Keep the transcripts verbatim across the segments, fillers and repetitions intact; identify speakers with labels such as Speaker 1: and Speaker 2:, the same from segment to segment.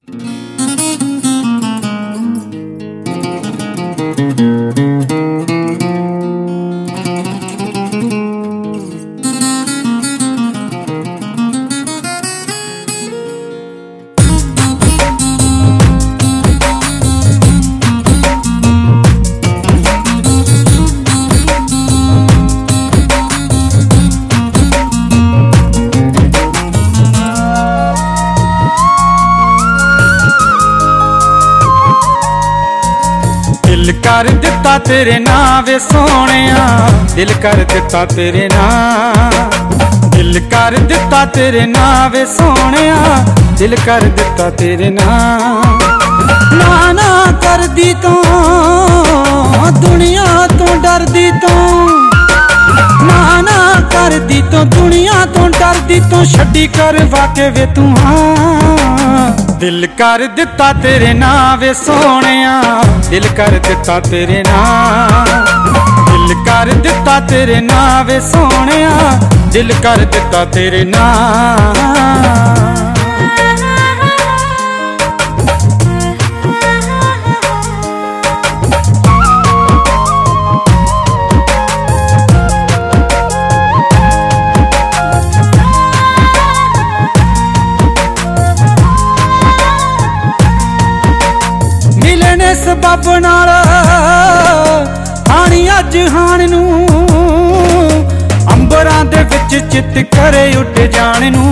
Speaker 1: दिल कर दिता तेरे नां वे सोहणिया, दिल कर दिता तेरे नां। दिल कर दिता तेरे नां वे सोहणिया, दिल कर दिता तेरे नां। ना ना कर दी तू दुनिया तो डर दी तू, ना ना कर दी तू दुनिया तो डर दी तू, छड्डी कर वाके वे तू हाँ। दिल कर दिता तेरे नां वे सोहणिया, दिल कर दिता तेरे नां। दिल कर दिता तेरे नां वे सोहणिया, दिल कर दिता तेरे नां। सबब नाल हानी अज हान नू, अंबरां दे विच चित करे उठ जाण नू।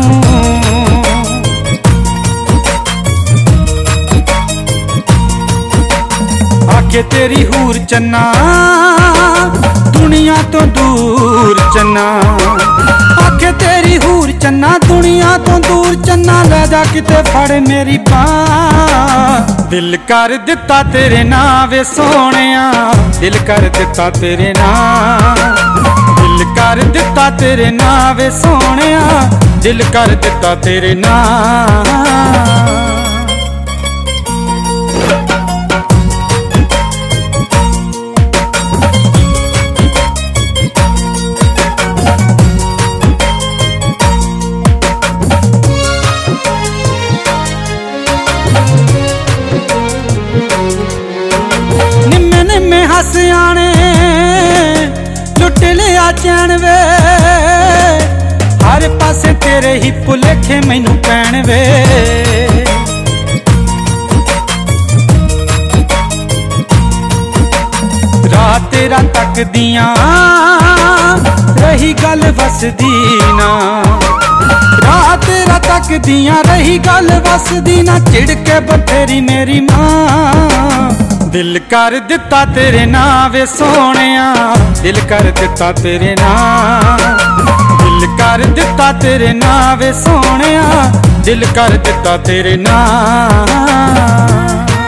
Speaker 1: आखे तेरी हूर चन्ना दुनिया तो दूर चन्ना, आखे तेरी हूर चन्ना दुनिया तो दूर चन्ना, लै जा किते फड़ मेरी बांह। दिल कर दिता तेरे नां वे सोहणिया, दिल कर दिता तेरे नां। दिल कर दिता तेरे नां वे सोहणिया, दिल कर दिता तेरे नां। हसियाने लुट लिया चैन वे, हर पासे तेरे ही भुलेखे मैनू पैण वे। रात तेरा तक दिया रही गल वसदी ना, रात तेरा तक दिया रही गल वसदी ना, चिड़के बथेरी मेरी मां। दिल कर दिता तेरे नां वे सोहणिया, दिल कर दिता तेरे नां। दिल कर दिता तेरे नां वे सोहणिया, दिल कर दिता तेरे नां।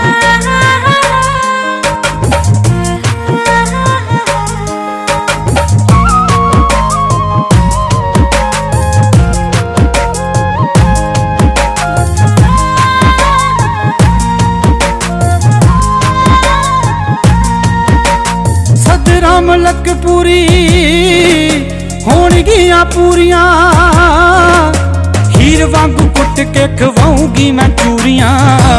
Speaker 1: मलक पूरी होणगियां पूरियां, हीर वांगू कुट के खवाऊंगी मैं चूरियां।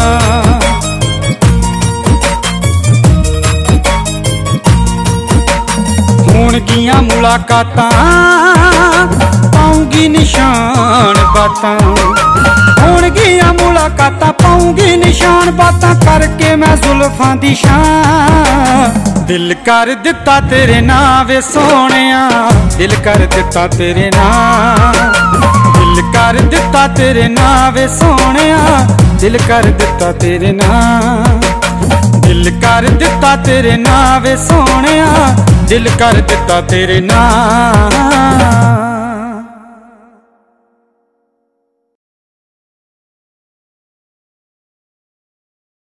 Speaker 1: होणगियां मुलाकातां पाऊंगी निशान बातां, होणगियां मुलाकातां पाऊंगी निशान बातां, करके मैं जुल्फां दी शान। दिल कर दिता तेरे नां वे सोहणिया, दिल कर दिता तेरे नां। दिल कर दिता तेरे नां वे सोहणिया, दिल कर दिता तेरे नां। दिल कर दिता तेरे नां वे सोहणिया, दिल कर दिता तेरे नां।